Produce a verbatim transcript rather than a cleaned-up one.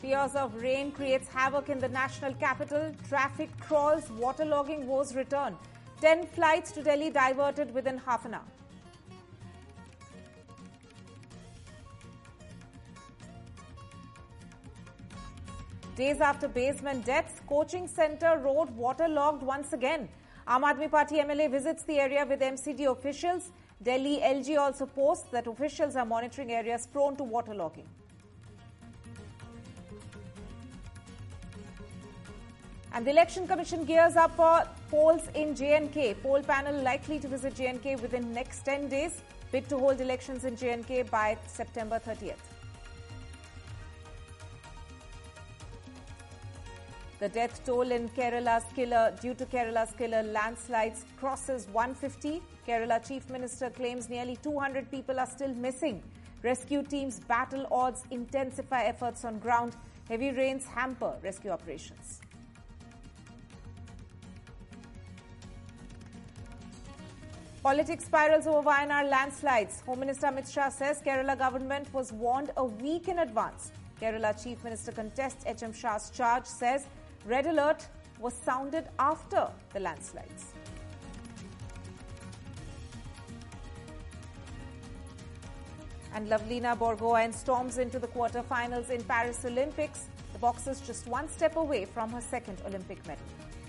Fears of rain creates havoc in the national capital. Traffic crawls, waterlogging woes return. Ten flights to Delhi diverted within half an hour. Days after basement deaths, coaching centre road waterlogged once again. Aam Aadmi Party M L A visits the area with M C D officials. Delhi L G also posts that officials are monitoring areas prone to waterlogging. And the Election Commission gears up for polls in J and K. Poll panel likely to visit J and K within next ten days. Bid to hold elections in J and K by September thirtieth. The death toll in Kerala's killer due to Kerala's killer landslides crosses one hundred fifty. Kerala Chief Minister claims nearly two hundred people are still missing. Rescue teams battle odds, intensify efforts on ground. Heavy rains hamper rescue operations. Politics spirals over Wayanad landslides. Home Minister Amit Shah says Kerala government was warned a week in advance. Kerala Chief Minister contests H M Shah's charge, says red alert was sounded after the landslides. And Lavlina Borgohain storms into the quarter-finals in Paris Olympics. The boxers just one step away from her second Olympic medal.